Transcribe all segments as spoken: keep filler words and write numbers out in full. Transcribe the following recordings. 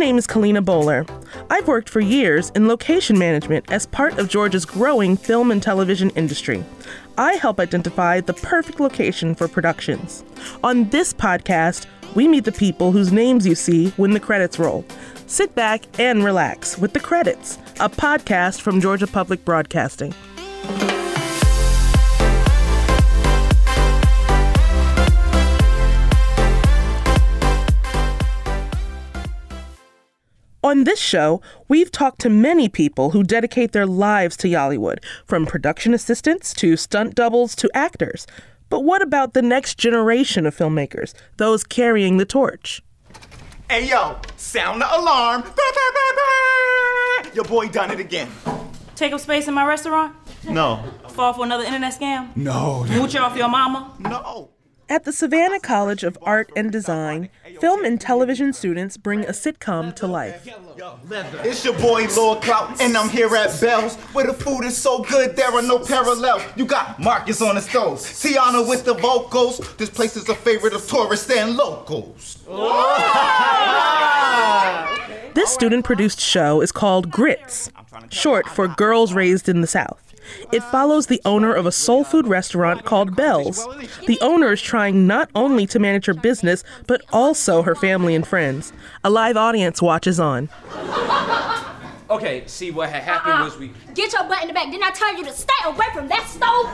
name is Kalina Bowler. I've worked for years in location management as part of Georgia's growing film and television industry. I help identify the perfect location for productions. On this podcast, we meet the people whose names you see when the credits roll. Sit back and relax with The Credits, a podcast from Georgia Public Broadcasting. On this show, we've talked to many people who dedicate their lives to Yollywood, from production assistants to stunt doubles to actors. But what about the next generation of filmmakers, those carrying the torch? Hey, yo, sound the alarm. Bah, bah, bah, bah. Your boy done it again. Take up space in my restaurant? No. Fall for another internet scam? No. Mooch off your mama? No. At the Savannah College of Art and Design, film and television students bring a sitcom to life. It's your boy Lord Clout, and I'm here at Bell's, where the food is so good there are no parallels. You got Marcus on the stove, Tiana with the vocals. This place is a favorite of tourists and locals. This student-produced show is called Grits, short for Girls Raised in the South. It follows the owner of a soul food restaurant called Bell's. The owner is trying not only to manage her business, but also her family and friends. A live audience watches on. Okay, see, what had happened uh-uh. was we... Get your butt in the back. Didn't I tell you to stay away from that stove,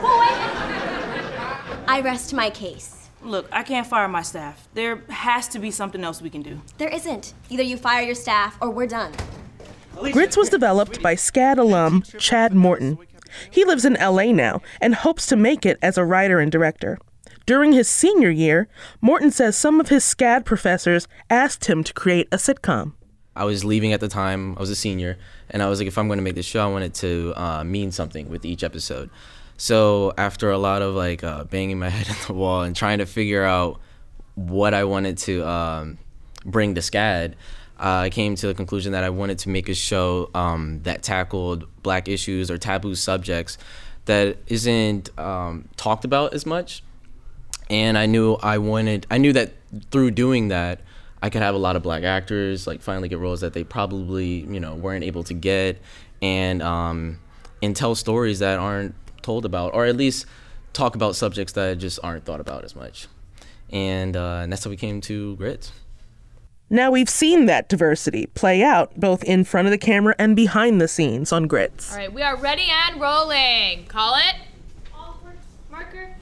boy? I rest my case. Look, I can't fire my staff. There has to be something else we can do. There isn't. Either you fire your staff or we're done. Grits was developed by SCAD alum Chad Morton. He lives in L A now and hopes to make it as a writer and director. During his senior year, Morton says some of his SCAD professors asked him to create a sitcom. I was leaving at the time, I was a senior, and I was like, if I'm going to make this show, I want it to uh, mean something with each episode. So after a lot of like uh, banging my head on the wall and trying to figure out what I wanted to um, bring to SCAD, Uh, I came to the conclusion that I wanted to make a show um, that tackled Black issues or taboo subjects that isn't um, talked about as much. And I knew I wanted, I knew that through doing that, I could have a lot of Black actors like finally get roles that they probably, you know, weren't able to get, and um, and tell stories that aren't told about, or at least talk about subjects that just aren't thought about as much. And, uh, and that's how we came to Grits. Now we've seen that diversity play out both in front of the camera and behind the scenes on Grits. All right, we are ready and rolling. Call it. Marker.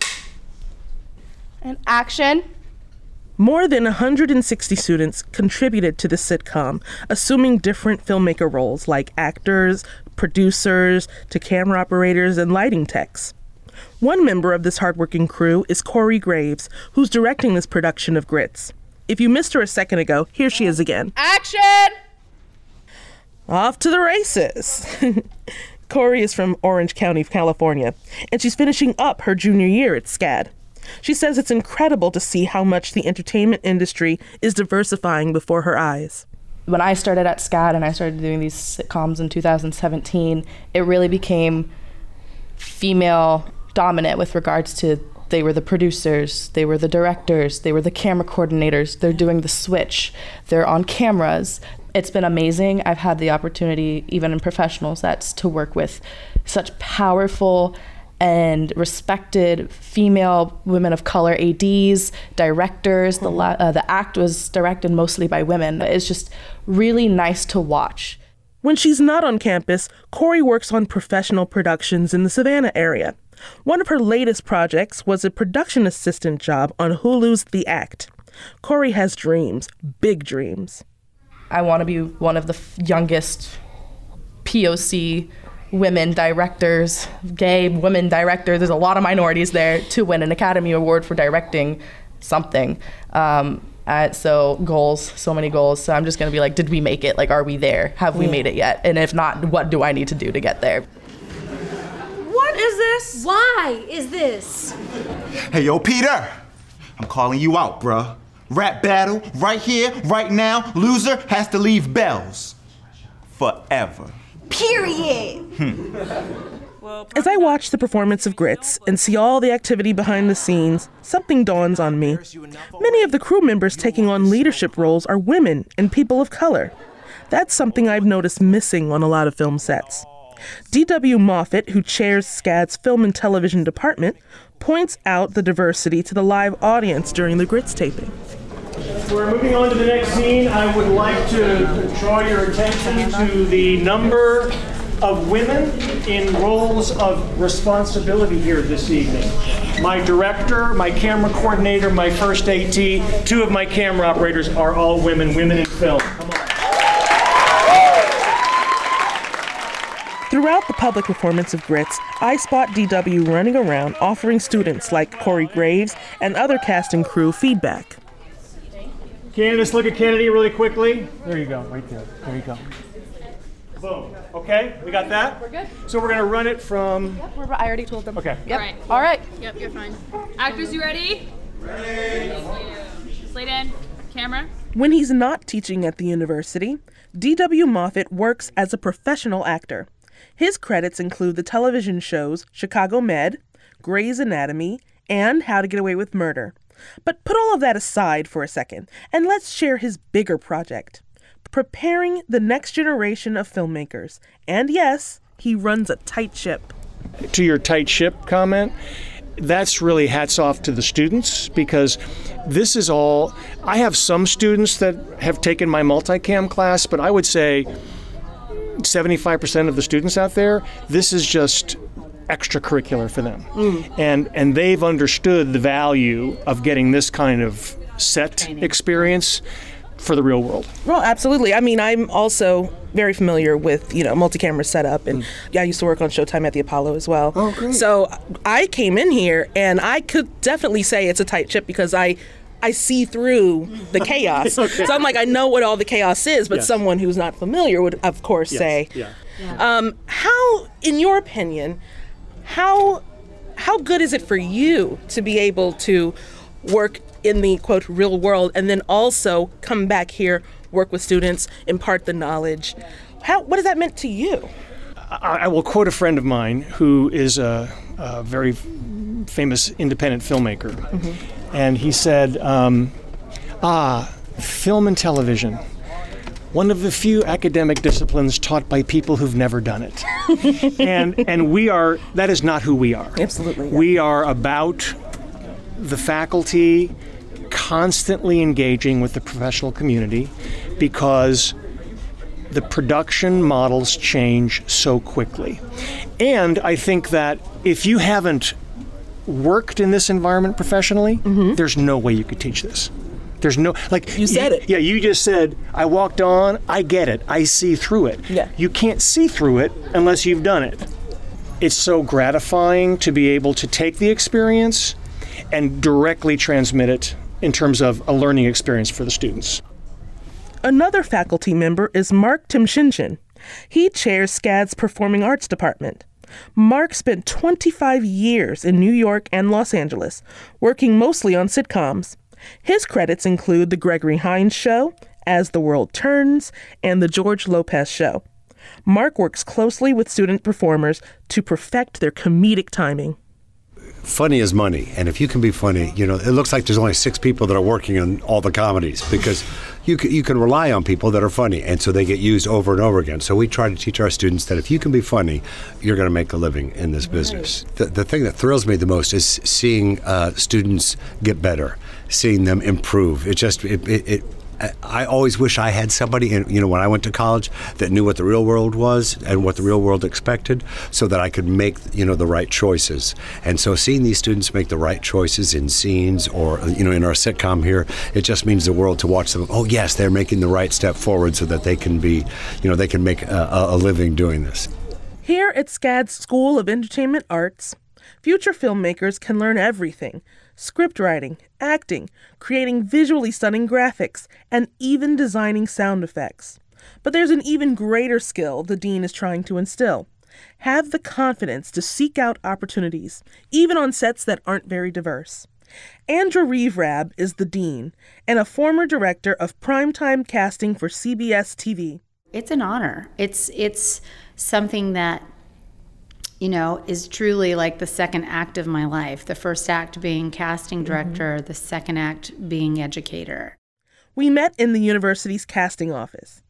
And action. More than one hundred sixty students contributed to the sitcom, assuming different filmmaker roles like actors, producers, to camera operators, and lighting techs. One member of this hardworking crew is Corey Graves, who's directing this production of Grits. If you missed her a second ago, here she is again. Action! Off to the races. Corey is from Orange County, California, and she's finishing up her junior year at SCAD. She says it's incredible to see how much the entertainment industry is diversifying before her eyes. When I started at SCAD and I started doing these sitcoms in two thousand seventeen, it really became female dominant with regards to they were the producers, they were the directors, they were the camera coordinators, they're doing the switch, they're on cameras. It's been amazing. I've had the opportunity, even in professional sets, to work with such powerful and respected female women of color A Ds, directors. The, la- uh, the act was directed mostly by women. It's just really nice to watch. When she's not on campus, Corey works on professional productions in the Savannah area. One of her latest projects was a production assistant job on Hulu's The Act. Corey has dreams, big dreams. I want to be one of the f- youngest P O C women directors, gay women directors. There's a lot of minorities there to win an Academy Award for directing something. Um, uh, so goals, so many goals. So I'm just going to be like, did we make it? Like, are we there? Have we made it yet? And if not, what do I need to do to get there? What is this? Why is this? Hey, yo, Peter. I'm calling you out, bruh. Rap battle, right here, right now. Loser has to leave Bell's. Forever. Period. As I watch the performance of Grits and see all the activity behind the scenes, something dawns on me. Many of the crew members taking on leadership roles are women and people of color. That's something I've noticed missing on a lot of film sets. D W Moffett, who chairs SCAD's Film and Television Department, points out the diversity to the live audience during the Grits taping. We're moving on to the next scene. I would like to draw your attention to the number of women in roles of responsibility here this evening. My director, my camera coordinator, my first AT, two of my camera operators are all women, women in film. Come on. Throughout the public performance of Grits, I spot D W running around offering students like Corey Graves and other cast and crew feedback. Candidates, look at Kennedy really quickly. There you go, right there. There you go. Boom. Okay, we got that? We're good. So we're going to run it from... Yep, we're, I already told them. Okay. Yep. All right. All right. Yep, you're fine. Actors, you ready? Ready. Slate in. Camera. When he's not teaching at the university, D W Moffett works as a professional actor. His credits include the television shows Chicago Med, Grey's Anatomy, and How to Get Away with Murder. But put all of that aside for a second, and let's share his bigger project. Preparing the next generation of filmmakers. And yes, he runs a tight ship. To your tight ship comment, that's really hats off to the students, because this is all, I have some students that have taken my multicam class, but I would say seventy-five percent of the students out there, this is just extracurricular for them. Mm. And and they've understood the value of getting this kind of set Training. experience for the real world. Well, absolutely. I mean, I'm also very familiar with, you know, multi-camera setup, and mm. yeah, I used to work on Showtime at the Apollo as well. Oh, great. So I came in here, and I could definitely say it's a tight ship because I I see through the chaos. Okay. So I'm like, I know what all the chaos is, but yes. someone who's not familiar would, of course, yes. say. Yeah. Yeah. Um, how, in your opinion, how how good is it for you to be able to work in the, quote, real world, and then also come back here, work with students, impart the knowledge? How, what has that meant to you? I, I will quote a friend of mine who is a, a very famous independent filmmaker. Mm-hmm. And he said, um, ah, film and television, one of the few academic disciplines taught by people who've never done it. and and we are, that is not who we are. Absolutely. Yeah. We are about the faculty constantly engaging with the professional community, because the production models change so quickly. And I think that if you haven't worked in this environment professionally, mm-hmm. there's no way you could teach this. There's no, like... You said you, it. Yeah, you just said, I walked on, I get it, I see through it. Yeah. You can't see through it unless you've done it. It's so gratifying to be able to take the experience and directly transmit it in terms of a learning experience for the students. Another faculty member is Mark Timshinshin. He chairs SCAD's Performing Arts Department. Mark spent twenty-five years in New York and Los Angeles, working mostly on sitcoms. His credits include The Gregory Hines Show, As the World Turns, and The George Lopez Show. Mark works closely with student performers to perfect their comedic timing. Funny is money, and if you can be funny, you know, it looks like there's only six people that are working on all the comedies, because you can, you can rely on people that are funny, and so they get used over and over again. So we try to teach our students that if you can be funny, you're going to make a living in this business. Right. The, the thing that thrills me the most is seeing uh, students get better, seeing them improve. It just, it, it, it I always wish I had somebody, in, you know, when I went to college, that knew what the real world was and what the real world expected, so that I could make, you know, the right choices. And so seeing these students make the right choices in scenes or, you know, in our sitcom here, it just means the world to watch them. Oh, yes, they're making the right step forward so that they can be, you know, they can make a, a living doing this. Here at SCAD's School of Entertainment Arts, future filmmakers can learn everything: script writing, acting, creating visually stunning graphics, and even designing sound effects. But there's an even greater skill the dean is trying to instill: have the confidence to seek out opportunities, even on sets that aren't very diverse. Andra Reeve-Rabb is the dean and a former director of primetime casting for C B S T V. It's an honor. It's it's something that, you know, is truly like the second act of my life. The first act being casting director, mm-hmm. the second act being educator. We met in the university's casting office.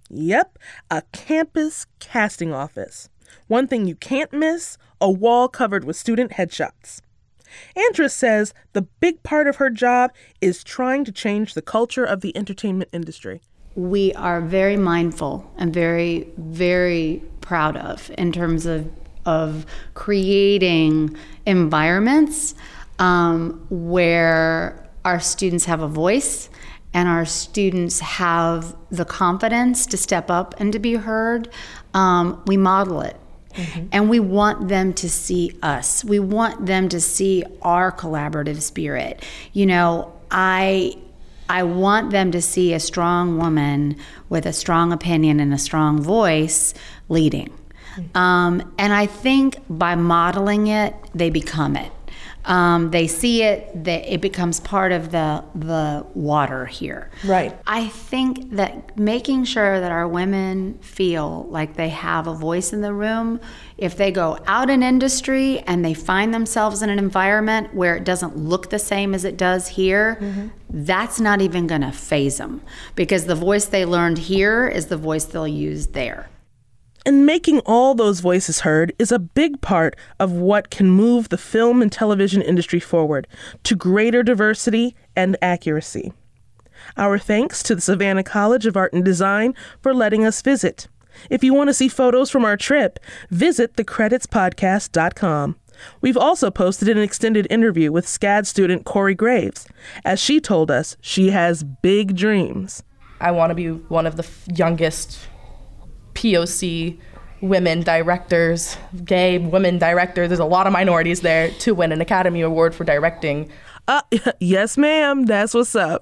Yep, a campus casting office. One thing you can't miss, a wall covered with student headshots. Andrea says the big part of her job is trying to change the culture of the entertainment industry. We are very mindful and very, very proud of in terms of, of creating environments um, where our students have a voice and our students have the confidence to step up and to be heard. Um, we model it. Mm-hmm. And we want them to see us. We want them to see our collaborative spirit. You know, I I want them to see a strong woman with a strong opinion and a strong voice leading. Mm-hmm. Um, and I think by modeling it, they become it. Um, they see it, they, it becomes part of the the water here. Right. I think that making sure that our women feel like they have a voice in the room, if they go out in industry and they find themselves in an environment where it doesn't look the same as it does here, mm-hmm. that's not even going to faze them, because the voice they learned here is the voice they'll use there. And making all those voices heard is a big part of what can move the film and television industry forward to greater diversity and accuracy. Our thanks to the Savannah College of Art and Design for letting us visit. If you want to see photos from our trip, visit the credits podcast dot com. We've also posted an extended interview with SCAD student Corey Graves, as she told us she has big dreams. I want to be one of the f- youngest P O C women directors, gay women directors, there's a lot of minorities there, to win an Academy Award for directing. Uh, yes, ma'am. That's what's up.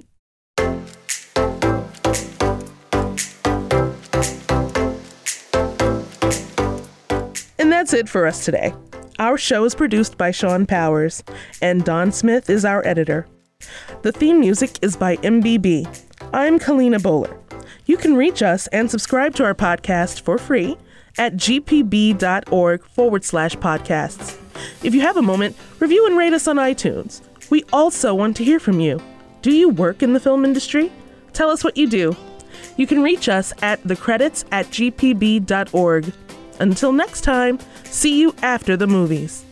And that's it for us today. Our show is produced by Sean Powers, and Don Smith is our editor. The theme music is by M B B. I'm Kalina Bowler. You can reach us and subscribe to our podcast for free at gpb.org forward slash podcasts. If you have a moment, review and rate us on iTunes. We also want to hear from you. Do you work in the film industry? Tell us what you do. You can reach us at the credits at gpb dot org. Until next time, see you after the movies.